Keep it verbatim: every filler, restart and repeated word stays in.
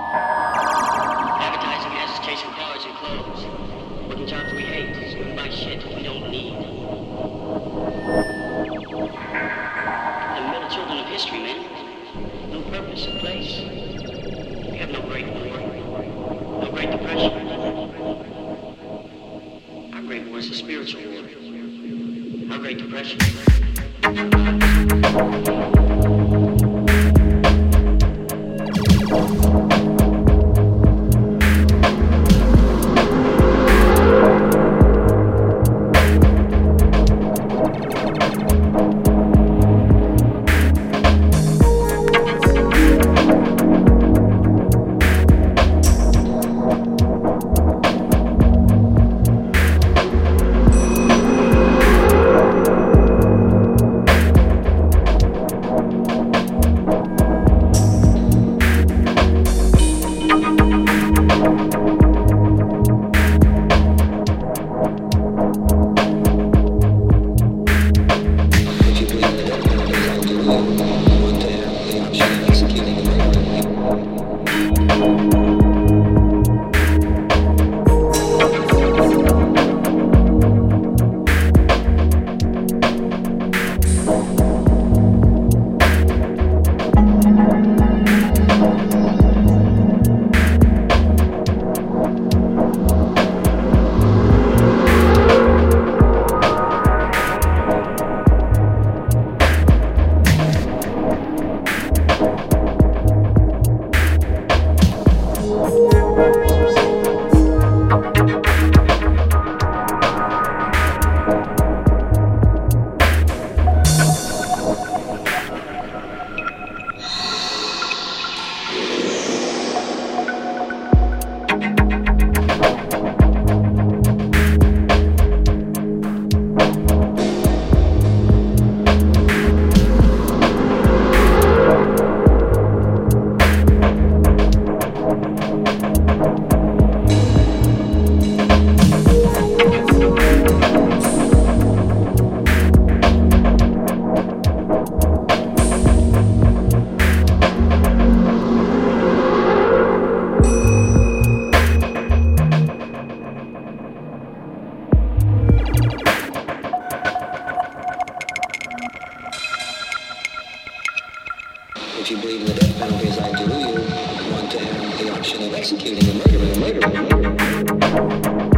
Advertising has us chasing cars and clothes. Working jobs we hate, so we buy shit we don't need. And we're the children of history, man. No purpose, a place. We have no great war, no great depression. Our great war is a spiritual war. Our great depression. If you believe in the death penalty as I do, you want to have the option of executing a murderer, a murderer, a murderer.